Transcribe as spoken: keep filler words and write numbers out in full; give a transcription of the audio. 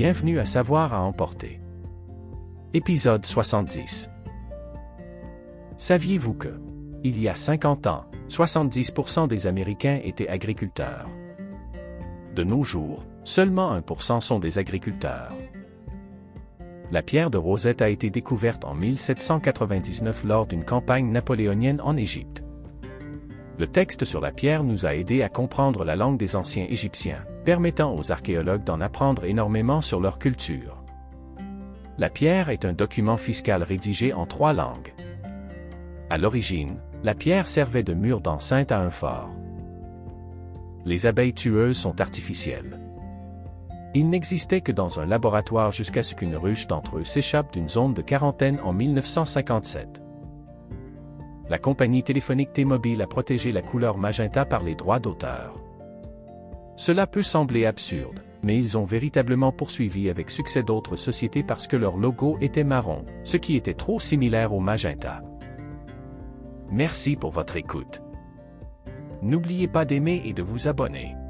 Bienvenue à Savoir à emporter. Épisode soixante-dix. Saviez-vous que, il y a cinquante ans, soixante-dix pour cent des Américains étaient agriculteurs? De nos jours, seulement un pour cent sont des agriculteurs. La pierre de Rosette a été découverte en mille sept cent quatre-vingt-dix-neuf lors d'une campagne napoléonienne en Égypte. Le texte sur la pierre nous a aidés à comprendre la langue des anciens Égyptiens, permettant aux archéologues d'en apprendre énormément sur leur culture. La pierre est un document fiscal rédigé en trois langues. À l'origine, la pierre servait de mur d'enceinte à un fort. Les abeilles tueuses sont artificielles. Ils n'existaient que dans un laboratoire jusqu'à ce qu'une ruche d'entre eux s'échappe d'une zone de quarantaine en mille neuf cent cinquante-sept. La compagnie téléphonique T-Mobile a protégé la couleur magenta par les droits d'auteur. Cela peut sembler absurde, mais ils ont véritablement poursuivi avec succès d'autres sociétés parce que leur logo était marron, ce qui était trop similaire au magenta. Merci pour votre écoute. N'oubliez pas d'aimer et de vous abonner.